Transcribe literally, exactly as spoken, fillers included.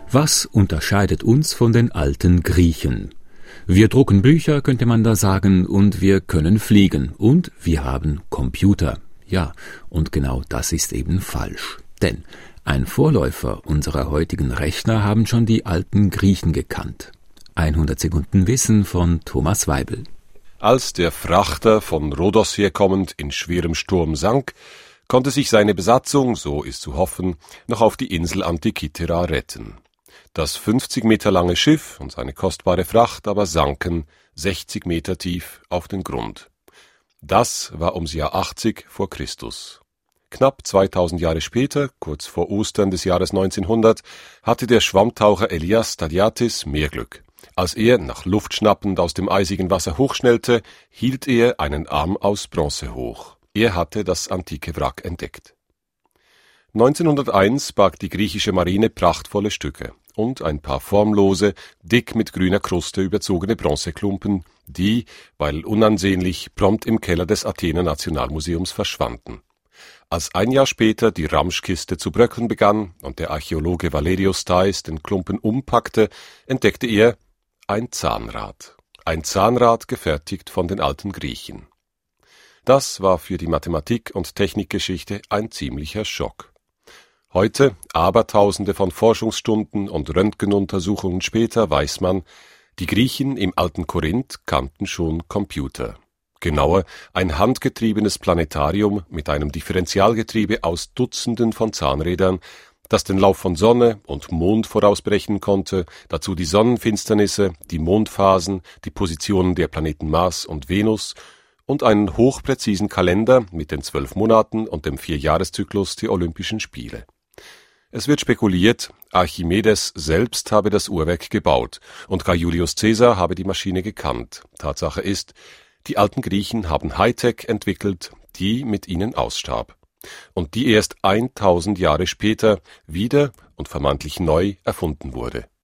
Was unterscheidet uns von den alten Griechen? Wir drucken Bücher, könnte man da sagen, und wir können fliegen. Und wir haben Computer. Ja, und genau das ist eben falsch. Denn ein Vorläufer unserer heutigen Rechner haben schon die alten Griechen gekannt. hundert Sekunden Wissen von Thomas Weibel. Als der Frachter von Rhodos herkommend in schwerem Sturm sank, konnte sich seine Besatzung, so ist zu hoffen, noch auf die Insel Antikythera retten. Das fünfzig Meter lange Schiff und seine kostbare Fracht aber sanken sechzig Meter tief auf den Grund. Das war ums Jahr achtzig vor Christus. Knapp zweitausend Jahre später, kurz vor Ostern des Jahres neunzehnhundert, hatte der Schwammtaucher Elias Stadiatis mehr Glück. Als er, nach Luft schnappend, aus dem eisigen Wasser hochschnellte, hielt er einen Arm aus Bronze hoch. Er hatte das antike Wrack entdeckt. neunzehnhunderteins barg die griechische Marine prachtvolle Stücke und ein paar formlose, dick mit grüner Kruste überzogene Bronzeklumpen, die, weil unansehnlich, prompt im Keller des Athener Nationalmuseums verschwanden. Als ein Jahr später die Ramschkiste zu bröckeln begann und der Archäologe Valerius Thais den Klumpen umpackte, entdeckte er ein Zahnrad. Ein Zahnrad gefertigt von den alten Griechen. Das war für die Mathematik- und Technikgeschichte ein ziemlicher Schock. Heute, Abertausende von Forschungsstunden und Röntgenuntersuchungen später, weiß man, die Griechen im alten Korinth kannten schon Computer. Genauer, ein handgetriebenes Planetarium mit einem Differentialgetriebe aus Dutzenden von Zahnrädern, das den Lauf von Sonne und Mond vorausberechnen konnte, dazu die Sonnenfinsternisse, die Mondphasen, die Positionen der Planeten Mars und Venus und einen hochpräzisen Kalender mit den zwölf Monaten und dem Vierjahreszyklus der Olympischen Spiele. Es wird spekuliert, Archimedes selbst habe das Uhrwerk gebaut und gar Julius Caesar habe die Maschine gekannt. Tatsache ist, die alten Griechen haben Hightech entwickelt, die mit ihnen ausstarb und die erst tausend Jahre später wieder und vermeintlich neu erfunden wurde.